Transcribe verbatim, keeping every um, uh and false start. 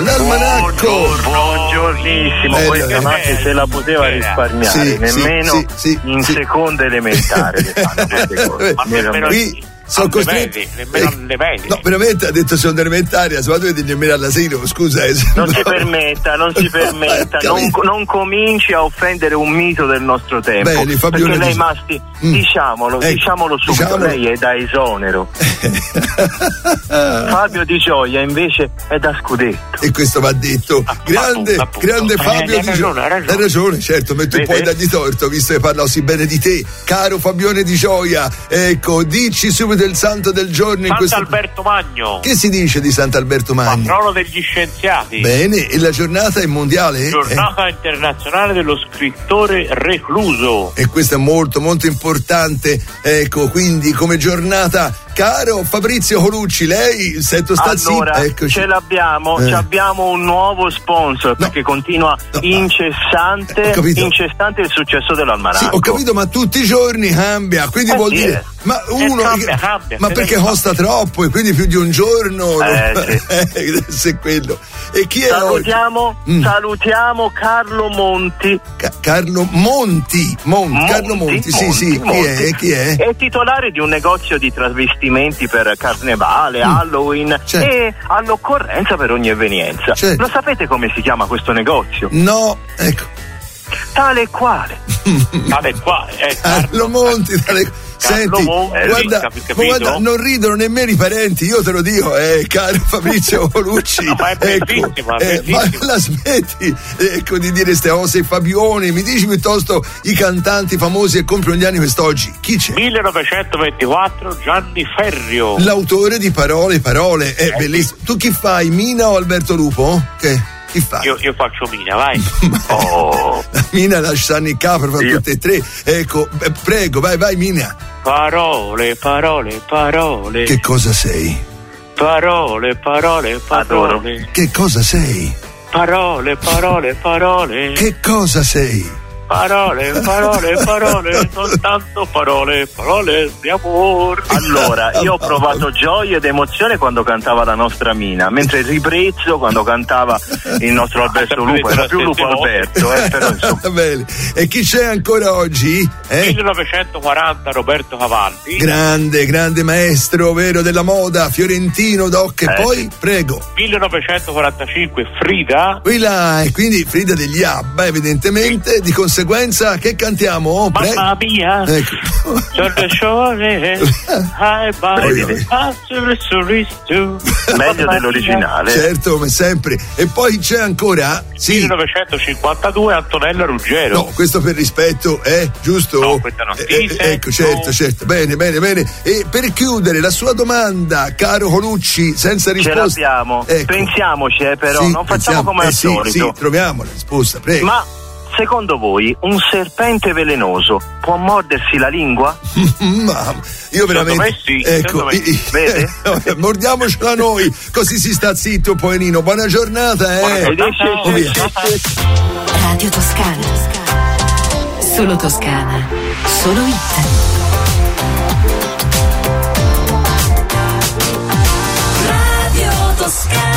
l'almanacco. Buongiornissimo, Bella, questa bella. anche se la poteva risparmiare, Sì, nemmeno sì, sì, in sì. seconda elementare. le fanno queste cose. Ma nemmeno Qui sono alle costretto. medie, nemmeno alle medie. No, veramente ha detto seconda elementare, ma tu vedi nemmeno all'asilo, scusa. Eh, Non no. si permetta, non si permetta, non, Capito. non cominci a offendere un mito del nostro tempo. Bene, Fabione perché lei dice- Masti, Mm. diciamolo, Ecco, diciamolo subito, diciamolo. lei è da esonero. Fabio Di Gioia invece è da scudetto. E questo va detto. Grande, appunto, appunto. grande Eh, Fabio hai Di ragione, Gioia. hai ragione. Hai ragione, certo, ma tu Vede? puoi dargli torto, visto che parla così bene di te. Caro Fabione Di Gioia, ecco, dici subito il santo del giorno in questo. Sant'Alberto Magno, Che si dice di Sant'Alberto Magno? patrono degli scienziati. Bene, e la giornata è mondiale? Giornata internazionale dello scrittore recluso. Eh, e questo è molto molto importante, ecco, quindi come giornata. Caro Fabrizio Colucci, lei sento sta Allora, zitta, eccoci. ce l'abbiamo, Eh. ci abbiamo un nuovo sponsor perché continua No, incessante, ho capito. incessante il successo dell'almanacco. Sì, ho capito, ma tutti i giorni cambia, quindi Eh, vuol sì, dire. eh. Ma uno. cambia, cambia, ma se perché deve costa troppo e quindi più di un giorno? Eh, no? sì. Eh, se è quello. E chi è Salutiamo, oggi? Mm. salutiamo Carlo Monti. Ca- Carlo Monti. Monti. Monti, Carlo Monti, sì, Monti, sì. Chi Monti. è? Chi è? È titolare di un negozio di trasvestimenti per carnevale, Mm. Halloween Certo. e all'occorrenza per ogni evenienza. Certo. Lo sapete come si chiama questo negozio? No, ecco. Tale e quale. Vale qua, eh, Carlo Monti. Tale... Senti, Monti, guarda, capi- ma capito? guarda, non ridono nemmeno i parenti, io te lo dico, eh, caro Fabrizio Colucci. No, ma è ecco, bellissimo, è eh, ma bellissimo. la smetti ecco, di dire ste cose, Fabione, mi dici piuttosto i cantanti famosi che compiono gli anni quest'oggi. Chi c'è? millenovecentoventiquattro Gianni Ferrio. L'autore di Parole, Parole, è bellissimo. Tu chi fai, Mina o Alberto Lupo? Che? Chi fai? Io, io faccio Mina, vai. Oh. Mina lascia anni capra fra Io. tutte e tre. Ecco, eh, prego, vai, vai Mina. Parole, parole, parole. Che cosa sei? Parole, parole, Adoro. parole. Che cosa sei? Parole, parole, parole. Che cosa sei? Parole, parole, parole. Soltanto parole, parole di amore. Allora, io ho provato gioia ed emozione quando cantava la nostra Mina, mentre ribrezzo quando cantava il nostro Alberto Lupo. Era più Lupo Alberto, eh, però insomma. Va bene. E chi c'è ancora oggi? Eh? millenovecentoquaranta Roberto Cavalli. Grande, grande maestro, vero, della moda, fiorentino doc. E Eh, poi, sì. prego. millenovecentoquarantacinque Frida. Qui là, e quindi Frida degli Abba, evidentemente. Di conseguenza, che cantiamo? Prego. Mamma mia, Ecco. sono le sole, hai Oi, bari, oi. passare sorriso. Meglio dell'originale. Certo, come sempre. E poi c'è ancora? Sì. millenovecentocinquantadue Antonella Ruggero. No, questo per rispetto, eh? Giusto? No, questa non si Eh, eh, dice, ecco, certo, no. certo. Bene, bene, bene. E per chiudere la sua domanda, caro Colucci, senza Ce risposta. l'abbiamo. Ecco. Pensiamoci, eh, però, Sì, non facciamo pensiamo. come eh, al sì, solito. Sì, troviamo la risposta, prego. Ma secondo voi un serpente velenoso può mordersi la lingua? Ma io veramente. me sì, ecco, secondo me sì. i- i- Vede? mordiamocela noi, così si sta zitto, poverino. Buona giornata, eh. Ed esce- Oh, via. Radio Toscana. Solo Toscana. Solo hit. Radio Toscana.